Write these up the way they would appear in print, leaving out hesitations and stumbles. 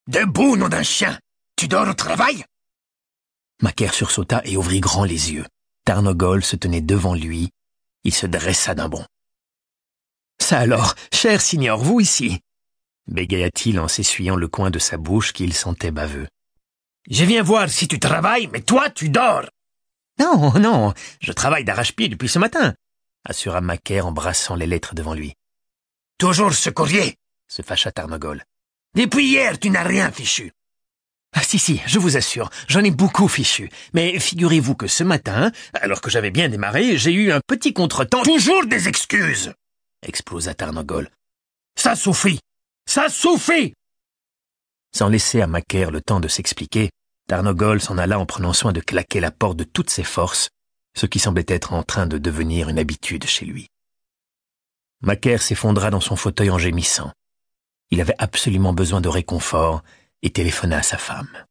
Debout, nom d'un chien! Tu dors au travail? Macaire sursauta et ouvrit grand les yeux. Tarnogol se tenait devant lui. Il se dressa d'un bond. « Ça alors, cher signor, vous ici !» bégaya-t-il en s'essuyant le coin de sa bouche qu'il sentait baveux. « Je viens voir si tu travailles, mais toi, tu dors !»« Non, non, je travaille d'arrache-pied depuis ce matin !» assura Macaire en brassant les lettres devant lui. « Toujours ce courrier !» se fâcha Tarnogol. « Depuis hier, tu n'as rien fichu !»« Ah si, je vous assure, j'en ai beaucoup fichu. Mais figurez-vous que ce matin, alors que j'avais bien démarré, j'ai eu un petit contretemps... »« Toujours des excuses !» explosa Tarnogol. « Ça suffit! Ça suffit !» Sans laisser à Macaire le temps de s'expliquer, Tarnogol s'en alla en prenant soin de claquer la porte de toutes ses forces, ce qui semblait être en train de devenir une habitude chez lui. Macaire s'effondra dans son fauteuil en gémissant. Il avait absolument besoin de réconfort et téléphona à sa femme.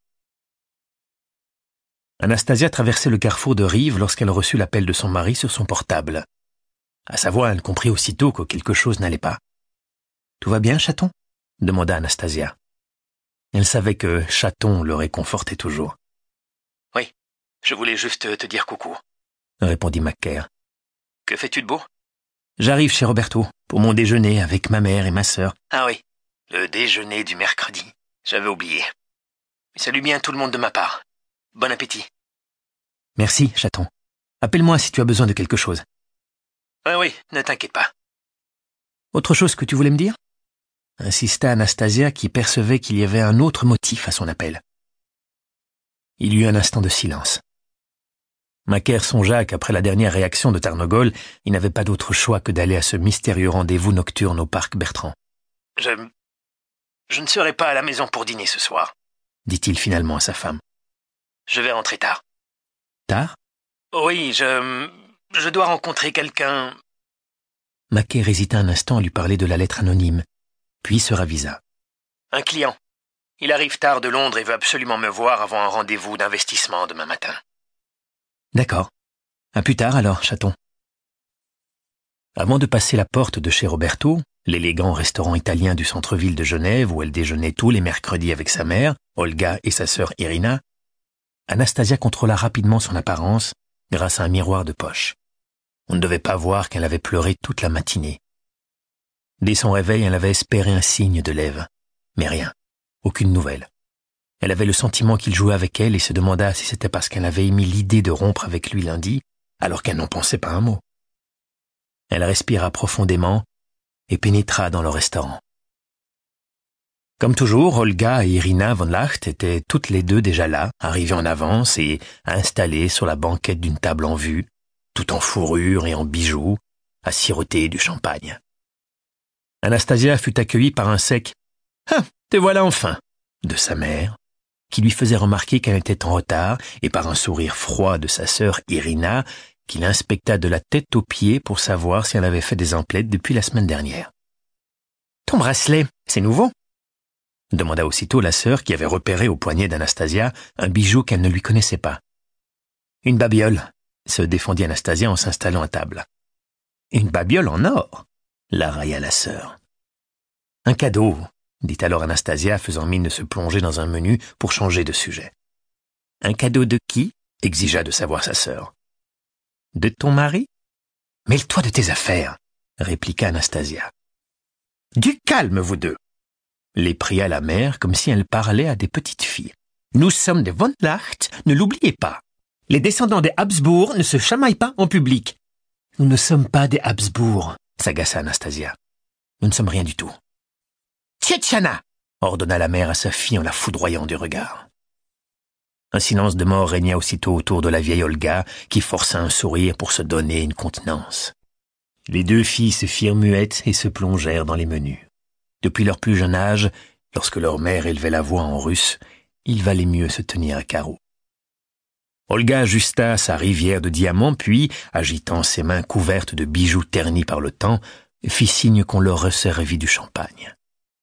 Anastasia traversait le carrefour de Rive lorsqu'elle reçut l'appel de son mari sur son portable. À sa voix, elle comprit aussitôt que quelque chose n'allait pas. « Tout va bien, chaton ?» demanda Anastasia. Elle savait que chaton le réconfortait toujours. « Oui, je voulais juste te dire coucou », répondit Macaire. « Que fais-tu de beau ?»« J'arrive chez Roberto pour mon déjeuner avec ma mère et ma sœur. »« Ah oui, le déjeuner du mercredi. J'avais oublié. Salut bien tout le monde de ma part. Bon appétit. »« Merci, chaton. Appelle-moi si tu as besoin de quelque chose. »« Oui, ne t'inquiète pas. »« Autre chose que tu voulais me dire ?» insista Anastasia qui percevait qu'il y avait un autre motif à son appel. Il y eut un instant de silence. Macaire songea qu'après la dernière réaction de Tarnogol, il n'avait pas d'autre choix que d'aller à ce mystérieux rendez-vous nocturne au parc Bertrand. « Je ne serai pas à la maison pour dîner ce soir, » dit-il finalement à sa femme. « Je vais rentrer tard. »« Tard ?»« Oui, je dois rencontrer quelqu'un. » Macaire hésita un instant à lui parler de la lettre anonyme, puis se ravisa. « Un client. Il arrive tard de Londres et veut absolument me voir avant un rendez-vous d'investissement demain matin. »« D'accord. À plus tard alors, chaton. » Avant de passer la porte de chez Roberto, l'élégant restaurant italien du centre-ville de Genève où elle déjeunait tous les mercredis avec sa mère, Olga et sa sœur Irina, Anastasia contrôla rapidement son apparence grâce à un miroir de poche. On ne devait pas voir qu'elle avait pleuré toute la matinée. Dès son réveil, elle avait espéré un signe de l'Ève, mais rien, aucune nouvelle. Elle avait le sentiment qu'il jouait avec elle et se demanda si c'était parce qu'elle avait émis l'idée de rompre avec lui lundi, alors qu'elle n'en pensait pas un mot. Elle respira profondément et pénétra dans le restaurant. Comme toujours, Olga et Irina von Lacht étaient toutes les deux déjà là, arrivées en avance et installées sur la banquette d'une table en vue, tout en fourrure et en bijoux, à siroter du champagne. Anastasia fut accueillie par un sec « Ah, te voilà enfin !» de sa mère, qui lui faisait remarquer qu'elle était en retard, et par un sourire froid de sa sœur Irina, qui l'inspecta de la tête aux pieds pour savoir si elle avait fait des emplettes depuis la semaine dernière. « Ton bracelet, c'est nouveau ?» demanda aussitôt la sœur qui avait repéré au poignet d'Anastasia un bijou qu'elle ne lui connaissait pas. « Une babiole » se défendit Anastasia en s'installant à table. « Une babiole en or ?» la railla la sœur. « Un cadeau » dit alors Anastasia, faisant mine de se plonger dans un menu pour changer de sujet. « Un cadeau de qui ?» exigea de savoir sa sœur. « De ton mari ?»« Mêle-toi de tes affaires » répliqua Anastasia. « Du calme, vous deux » les pria la mère comme si elle parlait à des petites filles. « Nous sommes des von Lacht, ne l'oubliez pas. Les descendants des Habsbourg ne se chamaillent pas en public. »« Nous ne sommes pas des Habsbourg » s'agaça Anastasia. « Nous ne sommes rien du tout. »« Tchétchana !» ordonna la mère à sa fille en la foudroyant du regard. Un silence de mort régna aussitôt autour de la vieille Olga, qui força un sourire pour se donner une contenance. Les deux filles se firent muettes et se plongèrent dans les menus. Depuis leur plus jeune âge, lorsque leur mère élevait la voix en russe, il valait mieux se tenir à carreau. Olga ajusta sa rivière de diamants, puis, agitant ses mains couvertes de bijoux ternis par le temps, fit signe qu'on leur resservit du champagne.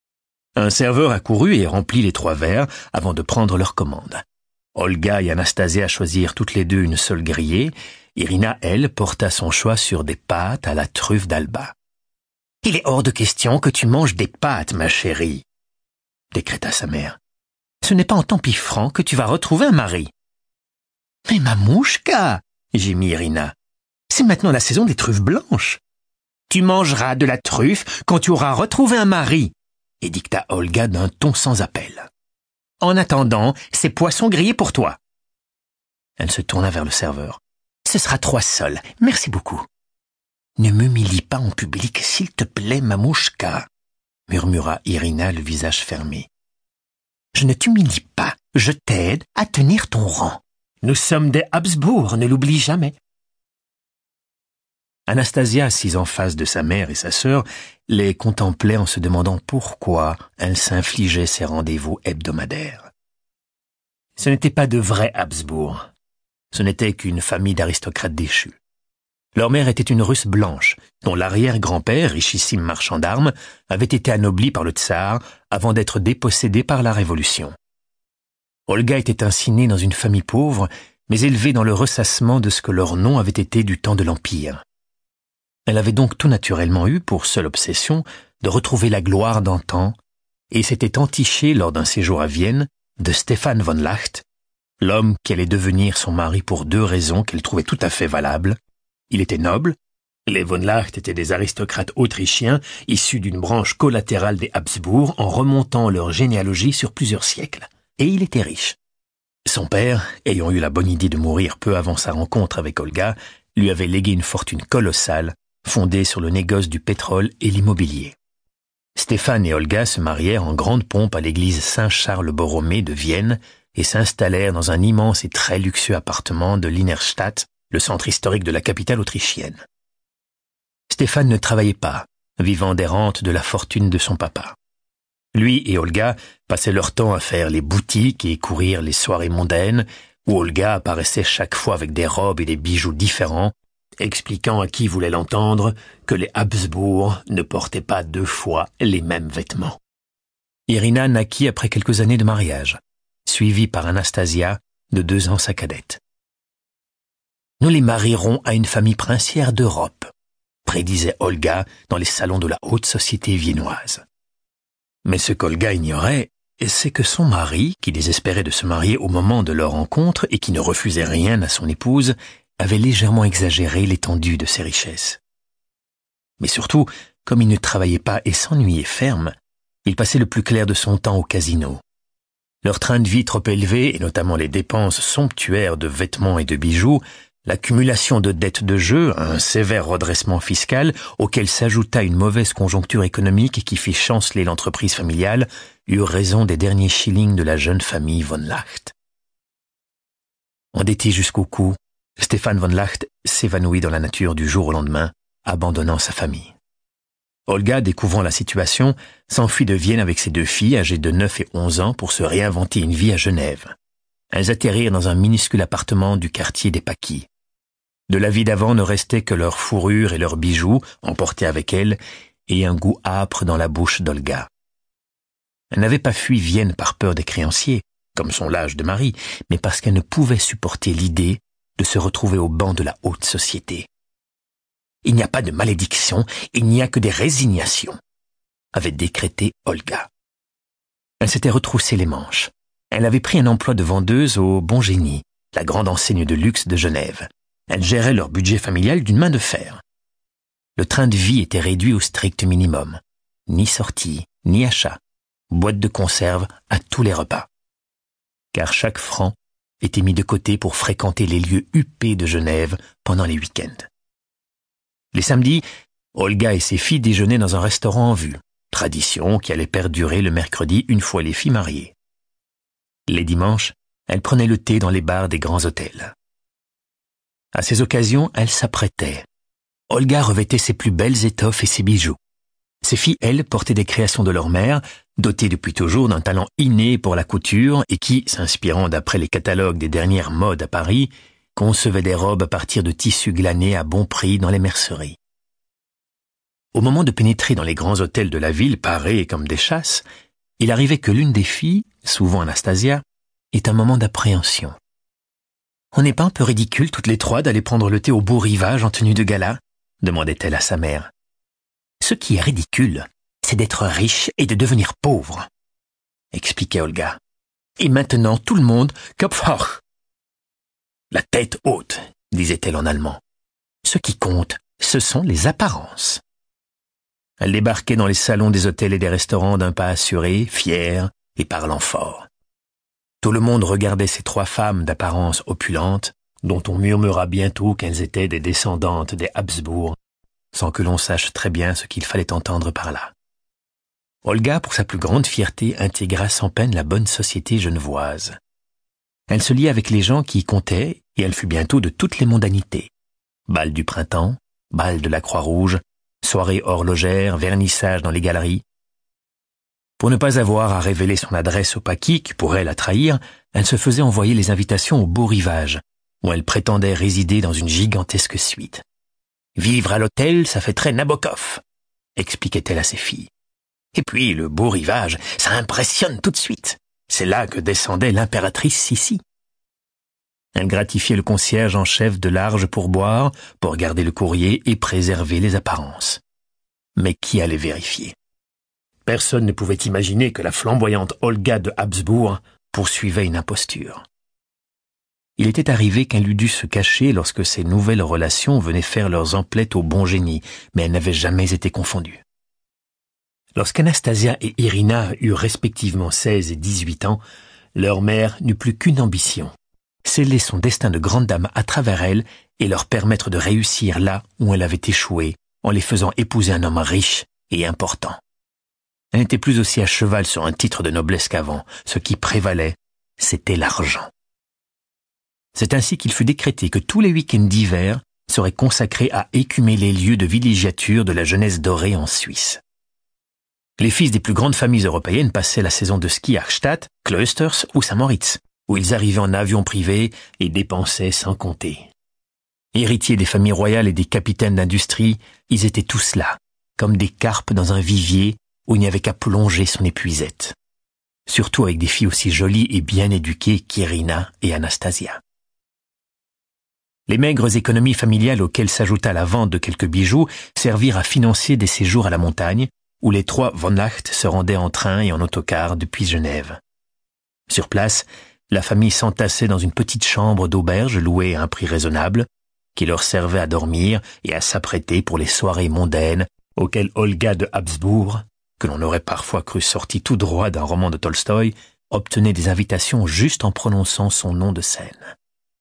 Un serveur accourut et remplit les 3 verres avant de prendre leur commande. Olga et Anastasia choisirent toutes les deux une seule grillée. Irina, elle, porta son choix sur des pâtes à la truffe d'Alba. « Il est hors de question que tu manges des pâtes, ma chérie » décréta sa mère. Ce n'est pas en t'empiffrant que tu vas retrouver un mari. Mais Mamouchka, gémit Irina, c'est maintenant la saison des truffes blanches. Tu mangeras de la truffe quand tu auras retrouvé un mari, édicta Olga d'un ton sans appel. En attendant, c'est poisson grillé pour toi. Elle se tourna vers le serveur. Ce sera 3 sols, merci beaucoup. Ne m'humilie pas en public, s'il te plaît, Mamouchka, murmura Irina, le visage fermé. Je ne t'humilie pas, je t'aide à tenir ton rang. Nous sommes des Habsbourg, ne l'oublie jamais. Anastasia, assise en face de sa mère et sa sœur, les contemplait en se demandant pourquoi elle s'infligeait ces rendez-vous hebdomadaires. Ce n'était pas de vrais Habsbourg. Ce n'était qu'une famille d'aristocrates déchus. Leur mère était une Russe blanche, dont l'arrière-grand-père, richissime marchand d'armes, avait été anobli par le tsar avant d'être dépossédé par la Révolution. Olga était ainsi née dans une famille pauvre, mais élevée dans le ressassement de ce que leur nom avait été du temps de l'Empire. Elle avait donc tout naturellement eu pour seule obsession de retrouver la gloire d'antan, et s'était entichée lors d'un séjour à Vienne de Stefan von Lacht, l'homme qui allait devenir son mari pour 2 raisons qu'elle trouvait tout à fait valables. Il était noble, les von Lacht étaient des aristocrates autrichiens issus d'une branche collatérale des Habsbourg en remontant leur généalogie sur plusieurs siècles, et il était riche. Son père, ayant eu la bonne idée de mourir peu avant sa rencontre avec Olga, lui avait légué une fortune colossale, fondée sur le négoce du pétrole et l'immobilier. Stéphane et Olga se marièrent en grande pompe à l'église Saint-Charles-Borromée de Vienne et s'installèrent dans un immense et très luxueux appartement de l'Innerstadt, le centre historique de la capitale autrichienne. Stéphane ne travaillait pas, vivant des rentes de la fortune de son papa. Lui et Olga passaient leur temps à faire les boutiques et courir les soirées mondaines, où Olga apparaissait chaque fois avec des robes et des bijoux différents, expliquant à qui voulait l'entendre que les Habsbourg ne portaient pas 2 fois les mêmes vêtements. Irina naquit après quelques années de mariage, suivie par Anastasia, de 2 ans sa cadette. Nous les marierons à une famille princière d'Europe, prédisait Olga dans les salons de la haute société viennoise. Mais ce qu'Olga ignorait, c'est que son mari, qui désespérait de se marier au moment de leur rencontre et qui ne refusait rien à son épouse, avait légèrement exagéré l'étendue de ses richesses. Mais surtout, comme il ne travaillait pas et s'ennuyait ferme, il passait le plus clair de son temps au casino. Leur train de vie trop élevé, et notamment les dépenses somptuaires de vêtements et de bijoux, l'accumulation de dettes de jeu, un sévère redressement fiscal auquel s'ajouta une mauvaise conjoncture économique qui fit chanceler l'entreprise familiale, eurent raison des derniers shillings de la jeune famille von Lacht. Endetté jusqu'au cou, Stefan von Lacht s'évanouit dans la nature du jour au lendemain, abandonnant sa famille. Olga, découvrant la situation, s'enfuit de Vienne avec ses 2 filles âgées de 9 et 11 ans pour se réinventer une vie à Genève. Elles atterrirent dans un minuscule appartement du quartier des Paquis. De la vie d'avant ne restait que leurs fourrures et leurs bijoux, emportés avec elles, et un goût âpre dans la bouche d'Olga. Elle n'avait pas fui Vienne par peur des créanciers, comme son l'âge de mari, mais parce qu'elle ne pouvait supporter l'idée de se retrouver au banc de la haute société. Il n'y a pas de malédiction, il n'y a que des résignations, avait décrété Olga. Elle s'était retroussé les manches. Elle avait pris un emploi de vendeuse au Bon Génie, la grande enseigne de luxe de Genève. Elle gérait leur budget familial d'une main de fer. Le train de vie était réduit au strict minimum. Ni sortie, ni achat. Boîte de conserve à tous les repas. Car chaque franc était mis de côté pour fréquenter les lieux huppés de Genève pendant les week-ends. Les samedis, Olga et ses filles déjeunaient dans un restaurant en vue, tradition qui allait perdurer le mercredi une fois les filles mariées. Les dimanches, elle prenait le thé dans les bars des grands hôtels. À ces occasions, elle s'apprêtait. Olga revêtait ses plus belles étoffes et ses bijoux. Ses filles, elles, portaient des créations de leur mère, dotées depuis toujours d'un talent inné pour la couture et qui, s'inspirant d'après les catalogues des dernières modes à Paris, concevaient des robes à partir de tissus glanés à bon prix dans les merceries. Au moment de pénétrer dans les grands hôtels de la ville, parés comme des chasses, il arrivait que l'une des filles, souvent Anastasia, ait un moment d'appréhension. « On n'est pas un peu ridicule toutes les 3 d'aller prendre le thé au beau rivage en tenue de gala ?» demandait-elle à sa mère. « Ce qui est ridicule, c'est d'être riche et de devenir pauvre, » expliquait Olga. Et maintenant, tout le monde, Kopf hoch. La tête haute, disait-elle en allemand. Ce qui compte, ce sont les apparences. Elle débarquait dans les salons des hôtels et des restaurants d'un pas assuré, fier et parlant fort. Tout le monde regardait ces trois femmes d'apparence opulente, dont on murmura bientôt qu'elles étaient des descendantes des Habsbourg, sans que l'on sache très bien ce qu'il fallait entendre par là. Olga, pour sa plus grande fierté, intégra sans peine la bonne société genevoise. Elle se lia avec les gens qui y comptaient, et elle fut bientôt de toutes les mondanités. Bal du printemps, bal de la Croix-Rouge, soirée horlogère, vernissage dans les galeries. Pour ne pas avoir à révéler son adresse au paquis qui pourrait la trahir, elle se faisait envoyer les invitations au Beau Rivage, où elle prétendait résider dans une gigantesque suite. « Vivre à l'hôtel, ça fait très Nabokov », expliquait-elle à ses filles. Et puis, le Beau Rivage, ça impressionne tout de suite. C'est là que descendait l'impératrice Sissi. Elle gratifiait le concierge en chef de larges pourboires pour garder le courrier et préserver les apparences. Mais qui allait vérifier? Personne ne pouvait imaginer que la flamboyante Olga de Habsbourg poursuivait une imposture. Il était arrivé qu'elle eût dû se cacher lorsque ces nouvelles relations venaient faire leurs emplettes au bon génie, mais elles n'avaient jamais été confondues. Lorsqu'Anastasia et Irina eurent respectivement 16 et 18 ans, leur mère n'eut plus qu'une ambition, sceller son destin de grande dame à travers elle et leur permettre de réussir là où elle avait échoué, en les faisant épouser un homme riche et important. Elle n'était plus aussi à cheval sur un titre de noblesse qu'avant. Ce qui prévalait, c'était l'argent. C'est ainsi qu'il fut décrété que tous les week-ends d'hiver seraient consacrés à écumer les lieux de villégiature de la jeunesse dorée en Suisse. Les fils des plus grandes familles européennes passaient la saison de ski à Arstadt, Klösters ou Saint-Moritz, où ils arrivaient en avion privé et dépensaient sans compter. Héritiers des familles royales et des capitaines d'industrie, ils étaient tous là, comme des carpes dans un vivier où il n'y avait qu'à plonger son épuisette. Surtout avec des filles aussi jolies et bien éduquées qu'Irina et Anastasia. Les maigres économies familiales auxquelles s'ajouta la vente de quelques bijoux servirent à financer des séjours à la montagne, où les trois von Lacht se rendaient en train et en autocar depuis Genève. Sur place, la famille s'entassait dans une petite chambre d'auberge louée à un prix raisonnable, qui leur servait à dormir et à s'apprêter pour les soirées mondaines auxquelles Olga de Habsbourg, que l'on aurait parfois cru sortie tout droit d'un roman de Tolstoï, obtenait des invitations juste en prononçant son nom de scène.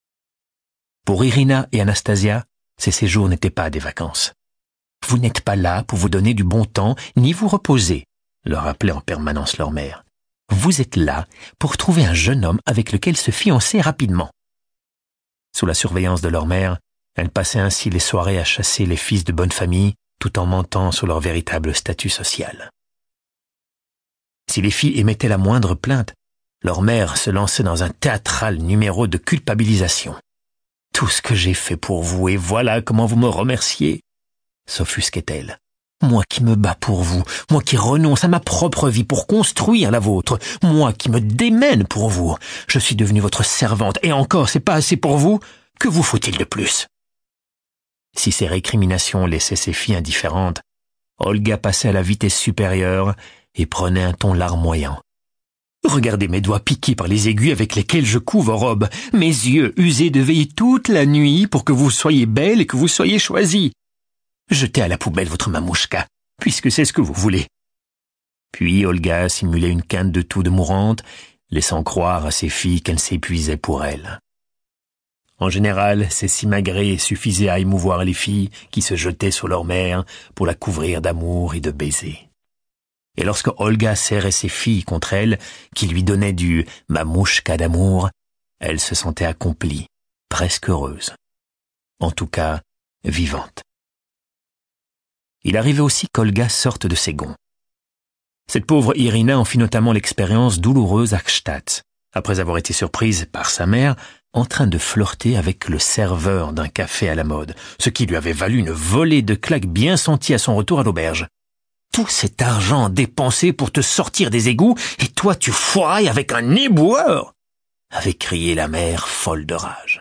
Pour Irina et Anastasia, ces séjours n'étaient pas des vacances. « Vous n'êtes pas là pour vous donner du bon temps, ni vous reposer », leur rappelait en permanence leur mère. « Vous êtes là pour trouver un jeune homme avec lequel se fiancer rapidement. » Sous la surveillance de leur mère, elles passaient ainsi les soirées à chasser les fils de bonne famille, tout en mentant sur leur véritable statut social. Si les filles émettaient la moindre plainte, leur mère se lançait dans un théâtral numéro de culpabilisation. « Tout ce que j'ai fait pour vous, et voilà comment vous me remerciez !» s'offusquait-elle. « Moi qui me bats pour vous, moi qui renonce à ma propre vie pour construire la vôtre, moi qui me démène pour vous, je suis devenue votre servante, et encore c'est pas assez pour vous, que vous faut-il de plus ?» Si ces récriminations laissaient ses filles indifférentes, Olga passait à la vitesse supérieure et prenait un ton larmoyant. « Regardez mes doigts piqués par les aiguilles avec lesquels je couds vos robes, mes yeux usés de veiller toute la nuit pour que vous soyez belle et que vous soyez choisie. Jetez à la poubelle votre mamouchka, puisque c'est ce que vous voulez. » Puis Olga simulait une quinte de toux de mourante, laissant croire à ses filles qu'elle s'épuisait pour elle. En général, ces simagrées suffisaient à émouvoir les filles qui se jetaient sur leur mère pour la couvrir d'amour et de baisers. Et lorsque Olga serrait ses filles contre elle, qui lui donnaient du mamouchka d'amour, elle se sentait accomplie, presque heureuse. En tout cas, vivante. Il arrivait aussi qu'Olga sorte de ses gonds. Cette pauvre Irina en fit notamment l'expérience douloureuse à Gstaad, après avoir été surprise par sa mère en train de flirter avec le serveur d'un café à la mode, ce qui lui avait valu une volée de claques bien senties à son retour à l'auberge. « Tout cet argent dépensé pour te sortir des égouts, et toi tu foirailles avec un éboueur !» avait crié la mère folle de rage.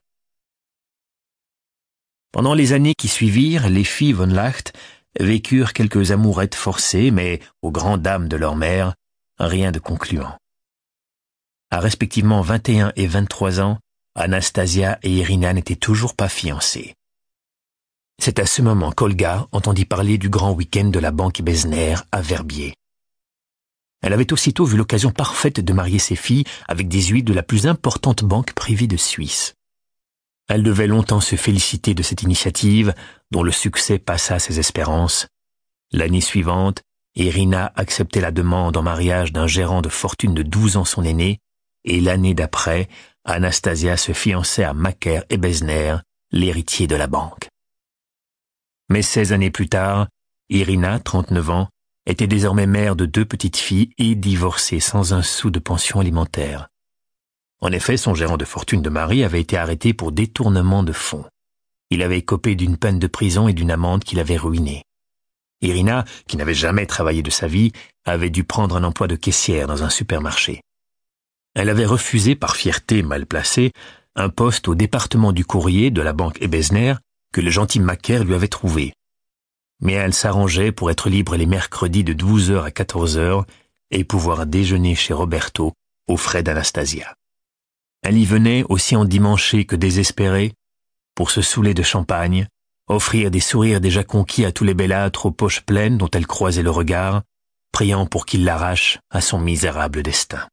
Pendant les années qui suivirent, les filles von Lacht vécurent quelques amourettes forcées, mais, aux grandes dames de leur mère, rien de concluant. À respectivement 21 et 23 ans, Anastasia et Irina n'étaient toujours pas fiancées. C'est à ce moment qu'Olga entendit parler du grand week-end de la banque Besner à Verbier. Elle avait aussitôt vu l'occasion parfaite de marier ses filles avec des huiles de la plus importante banque privée de Suisse. Elle devait longtemps se féliciter de cette initiative, dont le succès passa ses espérances. L'année suivante, Irina acceptait la demande en mariage d'un gérant de fortune de 12 ans son aîné, et l'année d'après, Anastasia se fiançait à Macaire et Besner, l'héritier de la banque. Mais 16 années plus tard, Irina, 39 ans, était désormais mère de 2 petites filles et divorcée sans un sou de pension alimentaire. En effet, son gérant de fortune de mari avait été arrêté pour détournement de fonds. Il avait écopé d'une peine de prison et d'une amende qui l'avait ruiné. Irina, qui n'avait jamais travaillé de sa vie, avait dû prendre un emploi de caissière dans un supermarché. Elle avait refusé, par fierté mal placée, un poste au département du courrier de la banque Ebesner que le gentil Macaire lui avait trouvé. Mais elle s'arrangeait pour être libre les mercredis de 12h à 14h et pouvoir déjeuner chez Roberto aux frais d'Anastasia. Elle y venait aussi endimanchée que désespérée pour se saouler de champagne, offrir des sourires déjà conquis à tous les bellâtres aux poches pleines dont elle croisait le regard, priant pour qu'il l'arrache à son misérable destin.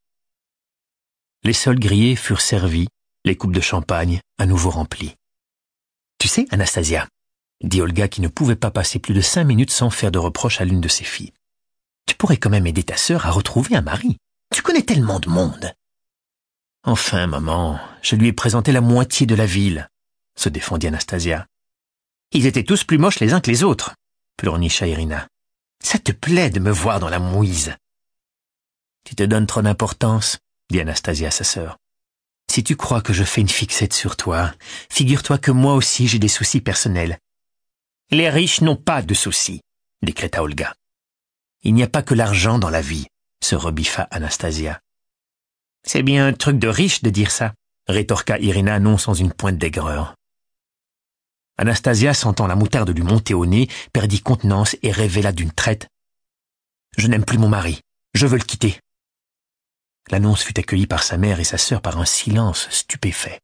Les sols grillés furent servis, les coupes de champagne à nouveau remplies. « Tu sais, Anastasia, » dit Olga qui ne pouvait pas passer plus de 5 minutes sans faire de reproche à l'une de ses filles. « Tu pourrais quand même aider ta sœur à retrouver un mari. Tu connais tellement de monde. » « Enfin, maman, je lui ai présenté la moitié de la ville, » se défendit Anastasia. « Ils étaient tous plus moches les uns que les autres, » pleurnicha Irina. « Ça te plaît de me voir dans la mouise. »« Tu te donnes trop d'importance, » dit Anastasia à sa sœur. « Si tu crois que je fais une fixette sur toi, figure-toi que moi aussi j'ai des soucis personnels. »« Les riches n'ont pas de soucis, » décréta Olga. « Il n'y a pas que l'argent dans la vie, » se rebiffa Anastasia. « C'est bien un truc de riche de dire ça, » rétorqua Irina non sans une pointe d'aigreur. Anastasia, sentant la moutarde lui monter au nez, perdit contenance et révéla d'une traite. « Je n'aime plus mon mari, je veux le quitter. » L'annonce fut accueillie par sa mère et sa sœur par un silence stupéfait.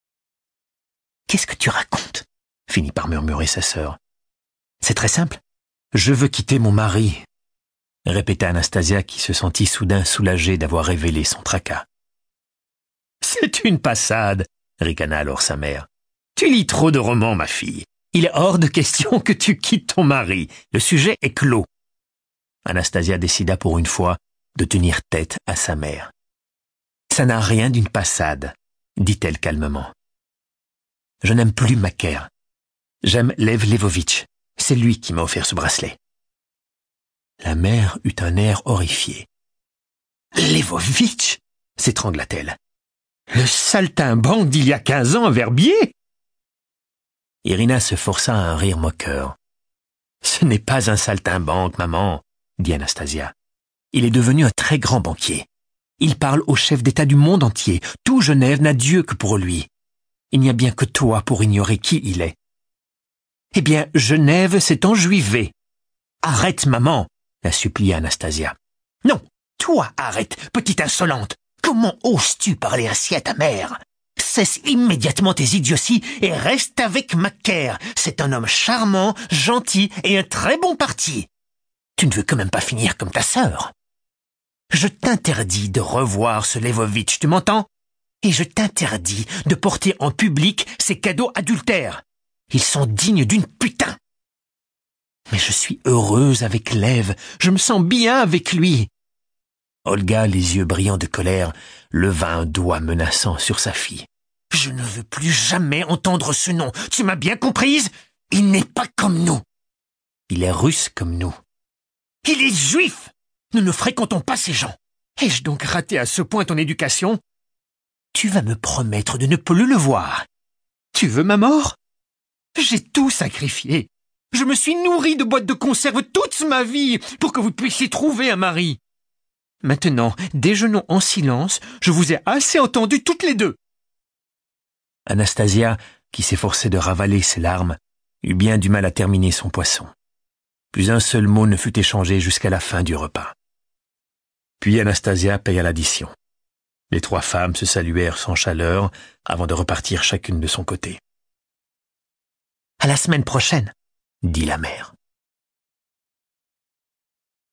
« Qu'est-ce que tu racontes ?» finit par murmurer sa sœur. « C'est très simple. Je veux quitter mon mari, » répéta Anastasia qui se sentit soudain soulagée d'avoir révélé son tracas. « C'est une passade, » ricana alors sa mère. « Tu lis trop de romans, ma fille. Il est hors de question que tu quittes ton mari. Le sujet est clos. » Anastasia décida pour une fois de tenir tête à sa mère. « Ça n'a rien d'une passade, » dit-elle calmement. « Je n'aime plus Macaire. J'aime Lev Levovitch. C'est lui qui m'a offert ce bracelet. » La mère eut un air horrifié. « Levovitch » s'étrangla-t-elle. « Le saltimbanque d'il y a 15 ans à Verbier ?» Irina se força à un rire moqueur. « Ce n'est pas un saltimbanque, maman, » dit Anastasia. « Il est devenu un très grand banquier. Il parle au chef d'État du monde entier. Tout Genève n'a Dieu que pour lui. Il n'y a bien que toi pour ignorer qui il est. » « Eh bien, Genève s'est enjuivée. »« Arrête, maman !» la supplia Anastasia. « Non, toi arrête, petite insolente. Comment oses-tu parler ainsi à ta mère ? Cesse immédiatement tes idioties et reste avec Macaire. C'est un homme charmant, gentil et un très bon parti. Tu ne veux quand même pas finir comme ta sœur. Je t'interdis de revoir ce Levovitch, tu m'entends ? Et je t'interdis de porter en public ces cadeaux adultères. Ils sont dignes d'une putain. Mais je suis heureuse avec Lev, je me sens bien avec lui. » Olga, les yeux brillants de colère, leva un doigt menaçant sur sa fille. « Je ne veux plus jamais entendre ce nom, tu m'as bien comprise ? Il n'est pas comme nous. Il est russe comme nous. Il est juif. Nous ne fréquentons pas ces gens. Ai-je donc raté à ce point ton éducation ? Tu vas me promettre de ne plus le voir. Tu veux ma mort ? J'ai tout sacrifié. Je me suis nourri de boîtes de conserve toute ma vie pour que vous puissiez trouver un mari. Maintenant, déjeunons en silence, je vous ai assez entendus toutes les deux. » Anastasia, qui s'efforçait de ravaler ses larmes, eut bien du mal à terminer son poisson. Plus un seul mot ne fut échangé jusqu'à la fin du repas. Puis Anastasia paya l'addition. Les 3 femmes se saluèrent sans chaleur avant de repartir chacune de son côté. « À la semaine prochaine » dit la mère.